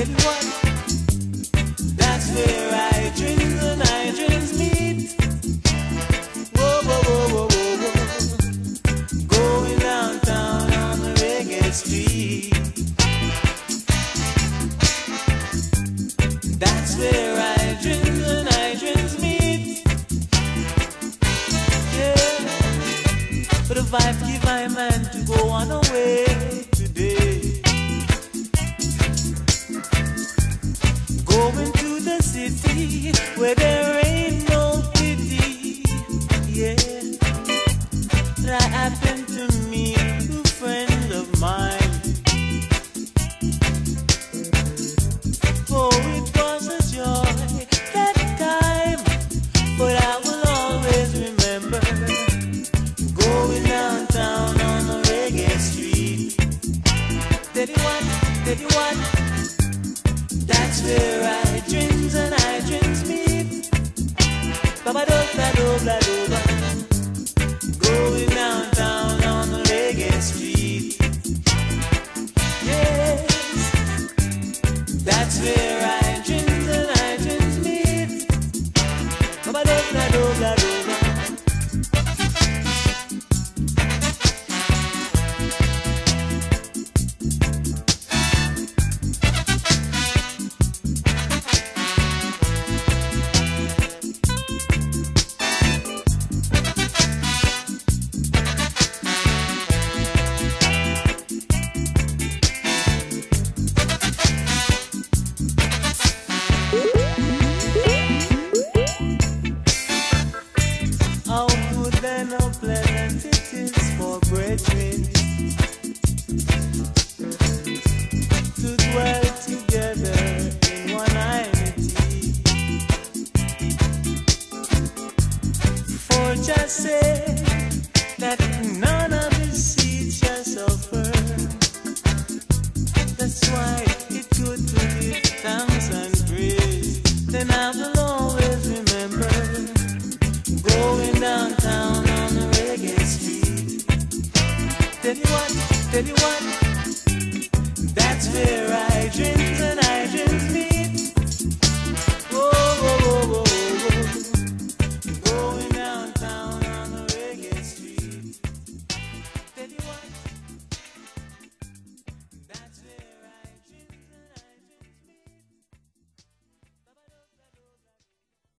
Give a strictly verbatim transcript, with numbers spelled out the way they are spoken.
Tell you what, that's where I dreams and I dreams meet. Whoa, whoa, whoa, whoa, whoa, whoa. Going downtown on the reggae street. That's where I dreams and I dreams meet. Yeah, but if I give my man to go on away today, going to the city where there ain't no pity. Yeah, that happened to me, a friend of mine. Oh, it was a joy that time, but I will always remember going downtown on the reggae street. Tell you what, tell you what, that's where I dreams and I dreams meet. Baba do bla do bla do bla. Going downtown on the reggae street. Yes, that's where I dreams and I dreams meet. Baba do bla do bla do bla. How good and how pleasant it is for brethren to dwell together in one unity. For just say that none of his seed shall suffer. That's why it's good to give thanks and praise. Then I will always remember going downtown on the reggae street. Tell you what, tell you what, that's where I